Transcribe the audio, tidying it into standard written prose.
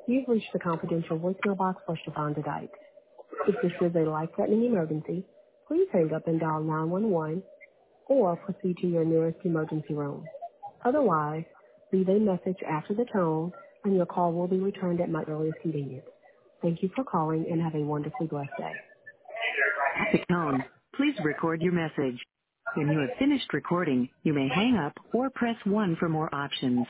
You've reached the confidential voicemail box for Shavonda Dyke. If this is a life-threatening emergency, please hang up and dial 911 or proceed to your nearest emergency room. Otherwise, leave a message after the tone and your call will be returned at my earliest convenience. Thank you for calling and have a wonderfully blessed day. At the tone, please record your message. When you have finished recording, you may hang up or press 1 for more options.